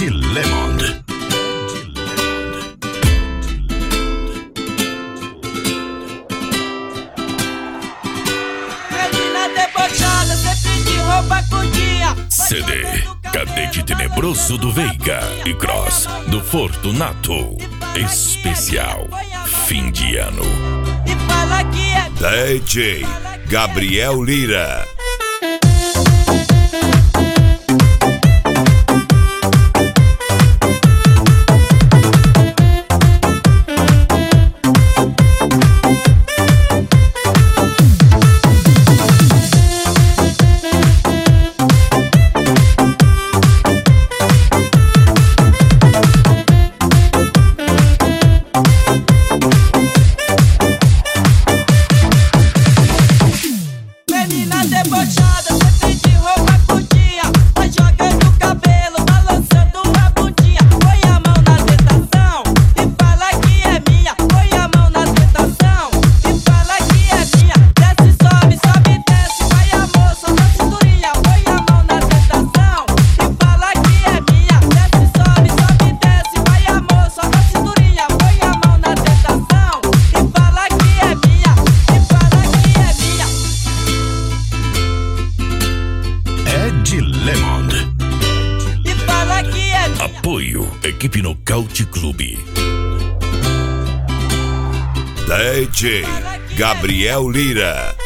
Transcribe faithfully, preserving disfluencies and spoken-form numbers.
Ed Lemond. Menina debochada, sempre de roupa curtinha. C D Cadete Tenebroso do Veiga e Cross do Fortunato. Especial fim de ano. E fala que é D J Gabriel Lira. menina debochada, sempre de roupa curtinha. Vai jogando o cabelo, balançando a bundinha. Põe a mão na tentação e fala que é minha. Põe a mão na tentação e fala que é minha. Desce, sobe, sobe, desce. Vai amor, só na cinturinha. Põe a mão na tentação e fala que é minha. Desce, sobe, sobe, desce. Vai amor, só na cinturinha. Põe a mão na tentação e fala que é minha. E fala que é minha. Ed Lemond. E fala que é minha. Apoio Equipe Nocaute Clube. D J Gabriel Lira.